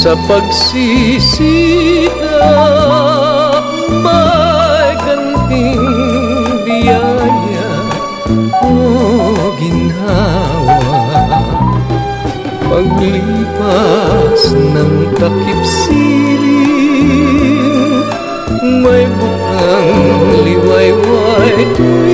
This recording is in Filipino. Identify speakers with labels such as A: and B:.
A: sa pagsisita, may kanting biyaya o ginhawa. Paglipas ng takip siling, may bukang liwayway